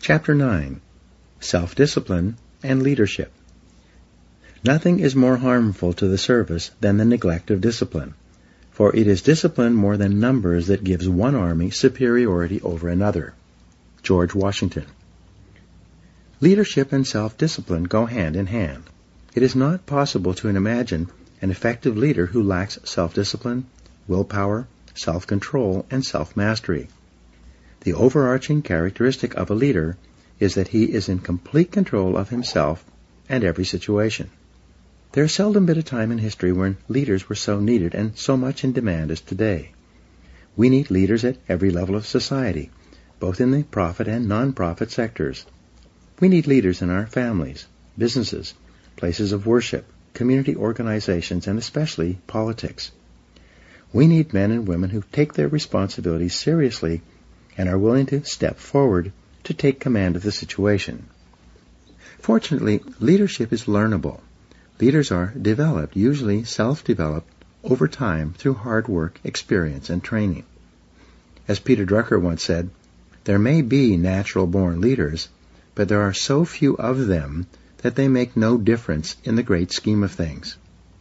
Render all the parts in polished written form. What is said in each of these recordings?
Chapter 9. Self-Discipline and Leadership. Nothing is more harmful to the service than the neglect of discipline, for it is discipline more than numbers that gives one army superiority over another. George Washington. Leadership and self-discipline go hand in hand. It is not possible to imagine an effective leader who lacks self-discipline, willpower, self-control, and self-mastery. The overarching characteristic of a leader is that he is in complete control of himself and every situation. There has seldom been a time in history when leaders were so needed and so much in demand as today. We need leaders at every level of society, both in the profit and non-profit sectors. We need leaders in our families, businesses, places of worship, community organizations, and especially politics. We need men and women who take their responsibilities seriously and are willing to step forward to take command of the situation. Fortunately, leadership is learnable. Leaders are developed, usually self-developed, over time through hard work, experience, and training. As Peter Drucker once said, there may be natural-born leaders, but there are so few of them that they make no difference in the great scheme of things.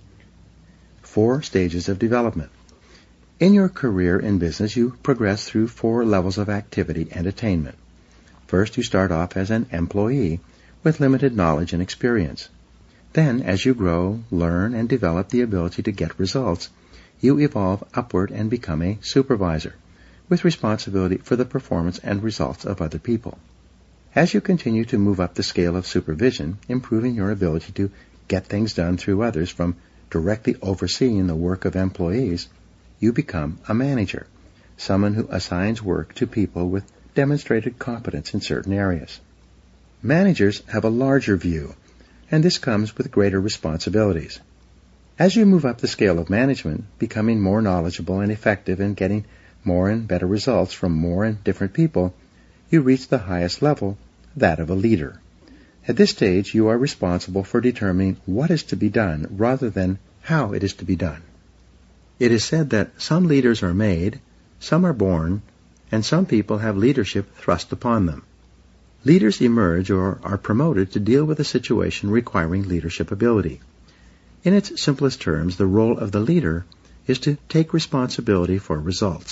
4 stages of development. In your career in business, you progress through 4 levels of activity and attainment. First, you start off as an employee with limited knowledge and experience. Then, as you grow, learn, and develop the ability to get results, you evolve upward and become a supervisor, with responsibility for the performance and results of other people. As you continue to move up the scale of supervision, improving your ability to get things done through others from directly overseeing the work of employees, you become a manager, someone who assigns work to people with demonstrated competence in certain areas. Managers have a larger view, and this comes with greater responsibilities. As you move up the scale of management, becoming more knowledgeable and effective and getting more and better results from more and different people, you reach the highest level, that of a leader. At this stage, you are responsible for determining what is to be done rather than how it is to be done. It is said that some leaders are made, some are born, and some people have leadership thrust upon them. Leaders emerge or are promoted to deal with a situation requiring leadership ability. In its simplest terms, the role of the leader is to take responsibility for results.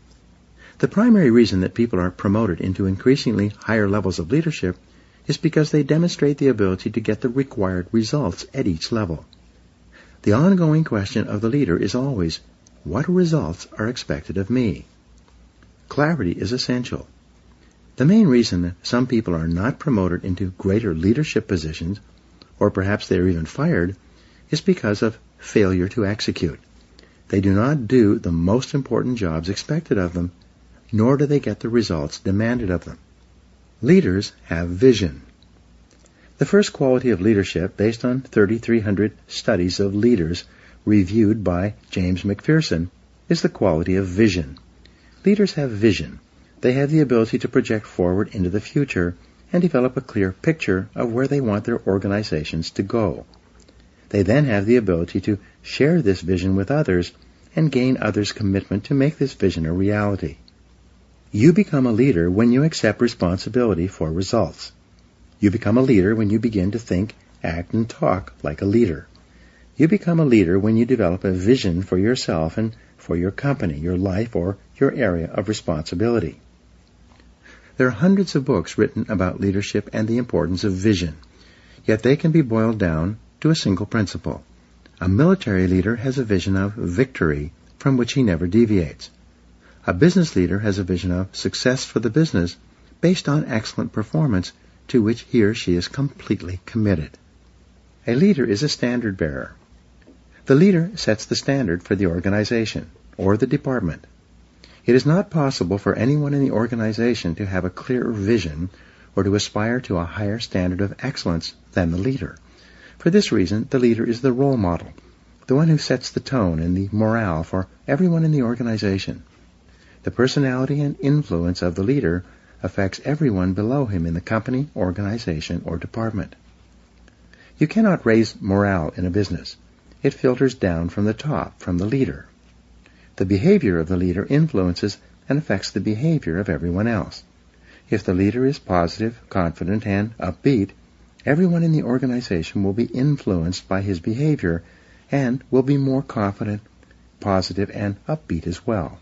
The primary reason that people are promoted into increasingly higher levels of leadership is because they demonstrate the ability to get the required results at each level. The ongoing question of the leader is always, what results are expected of me? Clarity is essential. The main reason that some people are not promoted into greater leadership positions, or perhaps they are even fired, is because of failure to execute. They do not do the most important jobs expected of them, nor do they get the results demanded of them. Leaders have vision. The first quality of leadership, based on 3,300 studies of leaders reviewed by James McPherson, is the quality of vision. Leaders have vision. They have the ability to project forward into the future and develop a clear picture of where they want their organizations to go. They then have the ability to share this vision with others and gain others' commitment to make this vision a reality. You become a leader when you accept responsibility for results. You become a leader when you begin to think, act, and talk like a leader. You become a leader when you develop a vision for yourself and for your company, your life, or your area of responsibility. There are hundreds of books written about leadership and the importance of vision, yet they can be boiled down to a single principle. A military leader has a vision of victory from which he never deviates. A business leader has a vision of success for the business based on excellent performance to which he or she is completely committed. A leader is a standard bearer. The leader sets the standard for the organization or the department. It is not possible for anyone in the organization to have a clearer vision or to aspire to a higher standard of excellence than the leader. For this reason, the leader is the role model, the one who sets the tone and the morale for everyone in the organization. The personality and influence of the leader affects everyone below him in the company, organization, or department. You cannot raise morale in a business. It filters down from the top, from the leader. The behavior of the leader influences and affects the behavior of everyone else. If the leader is positive, confident, and upbeat, everyone in the organization will be influenced by his behavior and will be more confident, positive, and upbeat as well.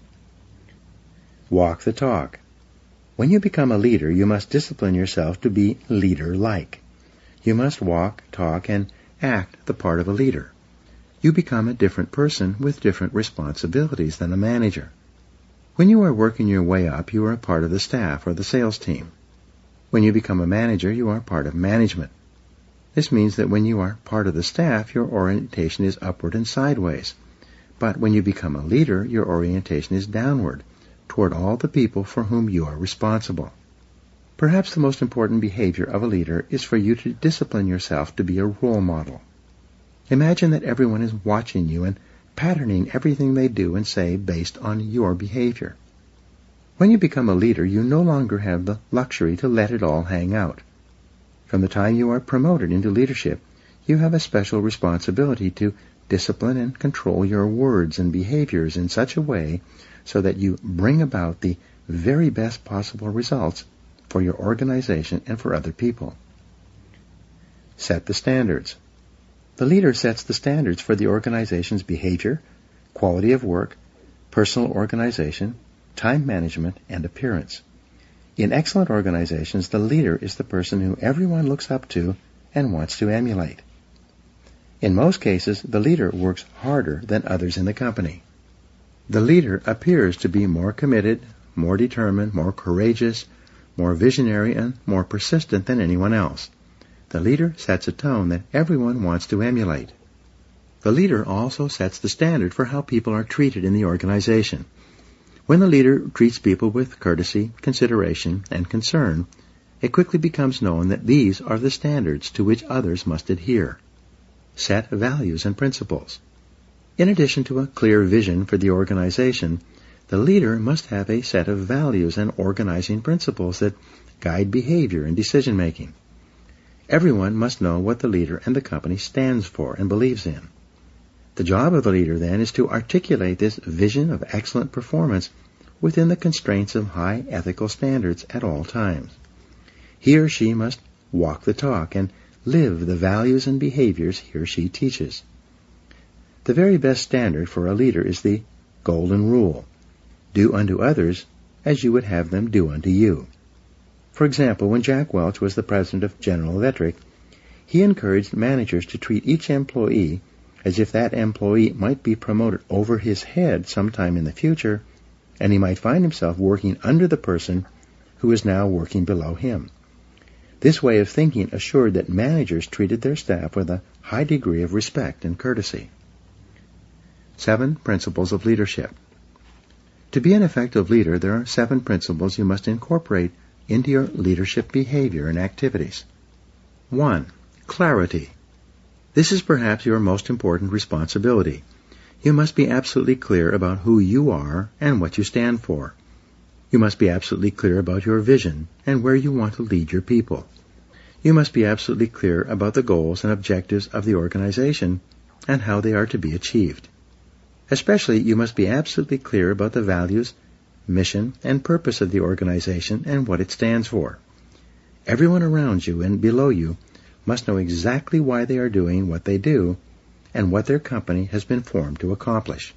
Walk the talk. When you become a leader, you must discipline yourself to be leader-like. You must walk, talk, and act the part of a leader. You become a different person with different responsibilities than a manager. When you are working your way up, you are a part of the staff or the sales team. When you become a manager, you are part of management. This means that when you are part of the staff, your orientation is upward and sideways. But when you become a leader, your orientation is downward, toward all the people for whom you are responsible. Perhaps the most important behavior of a leader is for you to discipline yourself to be a role model. Imagine that everyone is watching you and patterning everything they do and say based on your behavior. When you become a leader, you no longer have the luxury to let it all hang out. From the time you are promoted into leadership, you have a special responsibility to discipline and control your words and behaviors in such a way so that you bring about the very best possible results for your organization and for other people. Set the standards. The leader sets the standards for the organization's behavior, quality of work, personal organization, time management, and appearance. In excellent organizations, the leader is the person who everyone looks up to and wants to emulate. In most cases, the leader works harder than others in the company. The leader appears to be more committed, more determined, more courageous, more visionary, and more persistent than anyone else. The leader sets a tone that everyone wants to emulate. The leader also sets the standard for how people are treated in the organization. When the leader treats people with courtesy, consideration, and concern, it quickly becomes known that these are the standards to which others must adhere. Set values and principles. In addition to a clear vision for the organization, the leader must have a set of values and organizing principles that guide behavior and decision-making. Everyone must know what the leader and the company stands for and believes in. The job of the leader, then, is to articulate this vision of excellent performance within the constraints of high ethical standards at all times. He or she must walk the talk and live the values and behaviors he or she teaches. The very best standard for a leader is the golden rule: do unto others as you would have them do unto you. For example, when Jack Welch was the president of General Electric, he encouraged managers to treat each employee as if that employee might be promoted over his head sometime in the future, and he might find himself working under the person who is now working below him. This way of thinking assured that managers treated their staff with a high degree of respect and courtesy. 7 Principles of Leadership. To be an effective leader, there are 7 principles you must incorporate into your leadership behavior and activities. 1. Clarity. This is perhaps your most important responsibility. You must be absolutely clear about who you are and what you stand for. You must be absolutely clear about your vision and where you want to lead your people. You must be absolutely clear about the goals and objectives of the organization and how they are to be achieved. Especially, you must be absolutely clear about the values, mission, and purpose of the organization and what it stands for. Everyone around you and below you must know exactly why they are doing what they do and what their company has been formed to accomplish.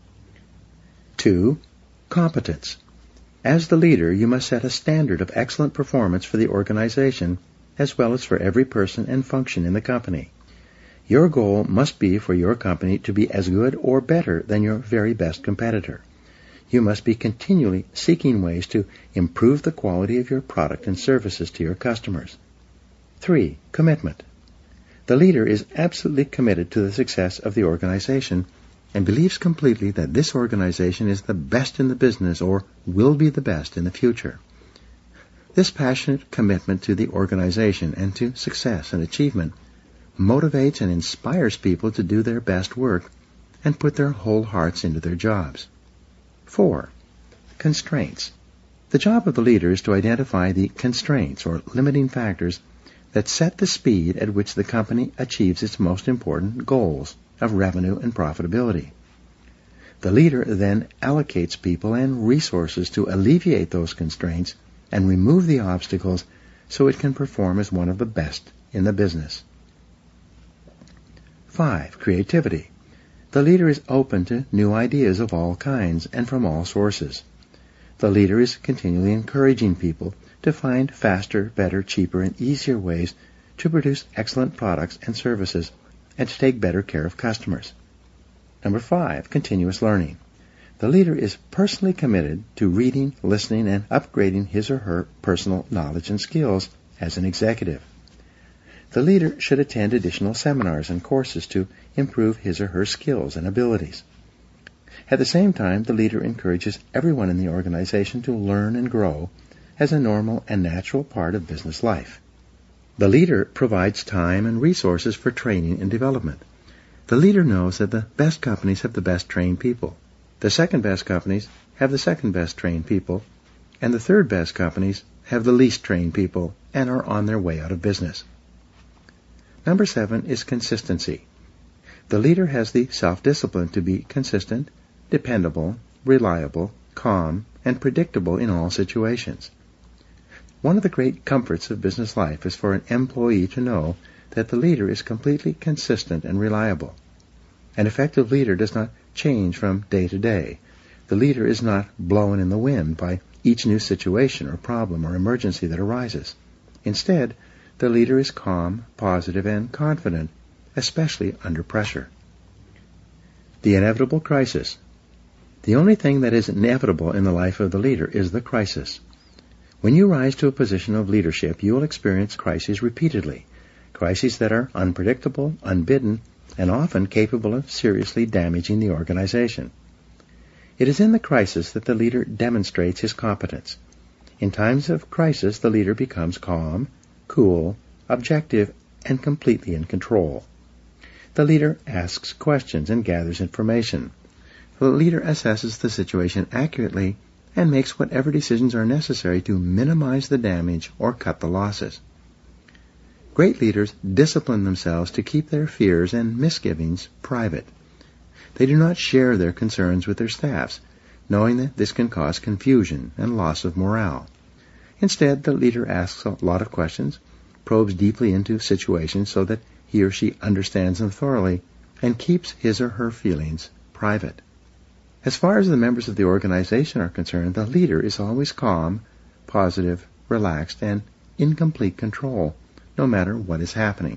2. Competence. As the leader, you must set a standard of excellent performance for the organization as well as for every person and function in the company. Your goal must be for your company to be as good or better than your very best competitor. You must be continually seeking ways to improve the quality of your product and services to your customers. 3. Commitment. The leader is absolutely committed to the success of the organization and believes completely that this organization is the best in the business or will be the best in the future. This passionate commitment to the organization and to success and achievement motivates and inspires people to do their best work and put their whole hearts into their jobs. 4. Constraints. The job of the leader is to identify the constraints or limiting factors that set the speed at which the company achieves its most important goals of revenue and profitability. The leader then allocates people and resources to alleviate those constraints and remove the obstacles so it can perform as one of the best in the business. 5. Creativity. The leader is open to new ideas of all kinds and from all sources. The leader is continually encouraging people to find faster, better, cheaper, and easier ways to produce excellent products and services and to take better care of customers. Number 5. Continuous learning. The leader is personally committed to reading, listening, and upgrading his or her personal knowledge and skills as an executive. The leader should attend additional seminars and courses to improve his or her skills and abilities. At the same time, the leader encourages everyone in the organization to learn and grow as a normal and natural part of business life. The leader provides time and resources for training and development. The leader knows that the best companies have the best trained people. The second best companies have the second best trained people, and the third best companies have the least trained people and are on their way out of business. Number 7 is consistency. The leader has the self-discipline to be consistent, dependable, reliable, calm, and predictable in all situations. One of the great comforts of business life is for an employee to know that the leader is completely consistent and reliable. An effective leader does not change from day to day. The leader is not blown in the wind by each new situation or problem or emergency that arises. Instead, the leader is calm, positive, and confident, especially under pressure. The inevitable crisis. The only thing that is inevitable in the life of the leader is the crisis. When you rise to a position of leadership, you will experience crises repeatedly, crises that are unpredictable, unbidden, and often capable of seriously damaging the organization. It is in the crisis that the leader demonstrates his competence. In times of crisis, the leader becomes calm, cool, objective, and completely in control. The leader asks questions and gathers information. The leader assesses the situation accurately and makes whatever decisions are necessary to minimize the damage or cut the losses. Great leaders discipline themselves to keep their fears and misgivings private. They do not share their concerns with their staffs, knowing that this can cause confusion and loss of morale. Instead, the leader asks a lot of questions, probes deeply into situations so that he or she understands them thoroughly, and keeps his or her feelings private. As far as the members of the organization are concerned, the leader is always calm, positive, relaxed, and in complete control, no matter what is happening.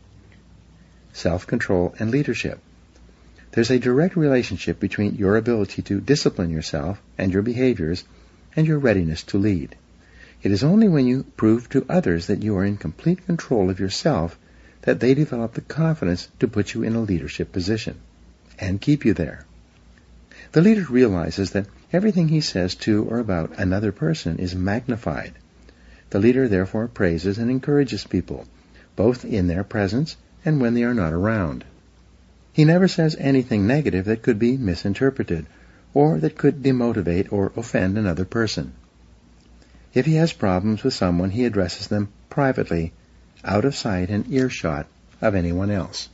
Self-control and leadership. There's a direct relationship between your ability to discipline yourself and your behaviors and your readiness to lead. It is only when you prove to others that you are in complete control of yourself that they develop the confidence to put you in a leadership position and keep you there. The leader realizes that everything he says to or about another person is magnified. The leader therefore praises and encourages people, both in their presence and when they are not around. He never says anything negative that could be misinterpreted or that could demotivate or offend another person. If he has problems with someone, he addresses them privately, out of sight and earshot of anyone else.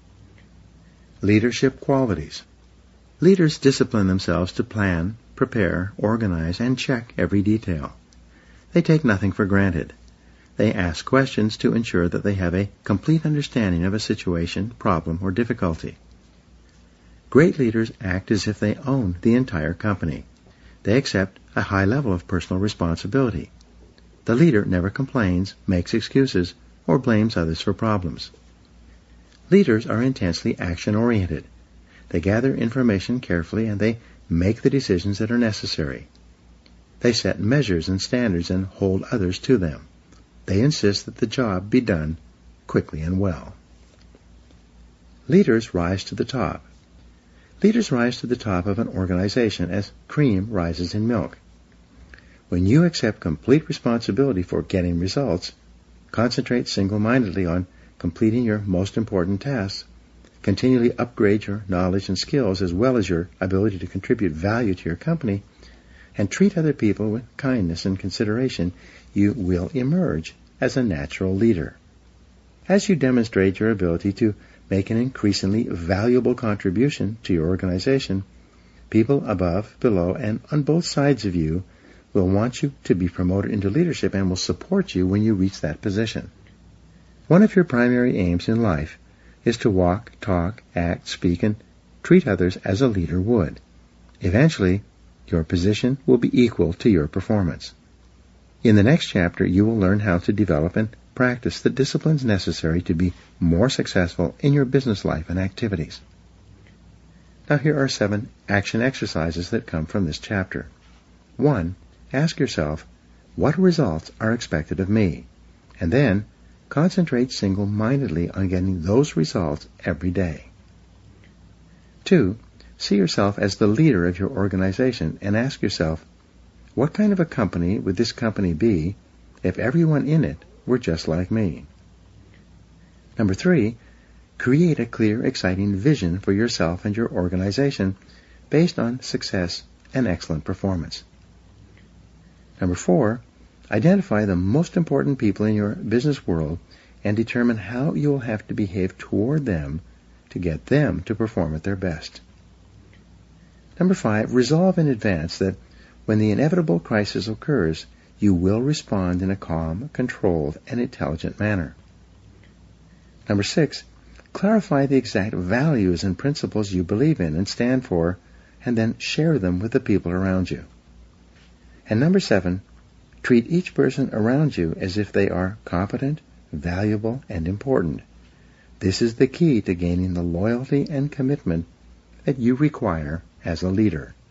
Leadership qualities. Leaders discipline themselves to plan, prepare, organize, and check every detail. They take nothing for granted. They ask questions to ensure that they have a complete understanding of a situation, problem, or difficulty. Great leaders act as if they own the entire company. They accept a high level of personal responsibility. The leader never complains, makes excuses, or blames others for problems. Leaders are intensely action-oriented. They gather information carefully and they make the decisions that are necessary. They set measures and standards and hold others to them. They insist that the job be done quickly and well. Leaders rise to the top. Leaders rise to the top of an organization as cream rises in milk. When you accept complete responsibility for getting results, concentrate single-mindedly on completing your most important tasks, continually upgrade your knowledge and skills as well as your ability to contribute value to your company, and treat other people with kindness and consideration, you will emerge as a natural leader. As you demonstrate your ability to make an increasingly valuable contribution to your organization, people above, below, and on both sides of you will want you to be promoted into leadership and will support you when you reach that position. One of your primary aims in life is to walk, talk, act, speak, and treat others as a leader would. Eventually, your position will be equal to your performance. In the next chapter, you will learn how to develop and practice the disciplines necessary to be more successful in your business life and activities. Now here are 7 action exercises that come from this chapter. 1. Ask yourself, what results are expected of me? And then, concentrate single-mindedly on getting those results every day. 2. See yourself as the leader of your organization and ask yourself, what kind of a company would this company be if everyone in it were just like me? 3. Create a clear, exciting vision for yourself and your organization based on success and excellent performance. 4. Identify the most important people in your business world and determine how you will have to behave toward them to get them to perform at their best. 5. Resolve in advance that when the inevitable crisis occurs, you will respond in a calm, controlled, and intelligent manner. 6. Clarify the exact values and principles you believe in and stand for, and then share them with the people around you. And 7. Treat each person around you as if they are competent, valuable, and important. This is the key to gaining the loyalty and commitment that you require as a leader.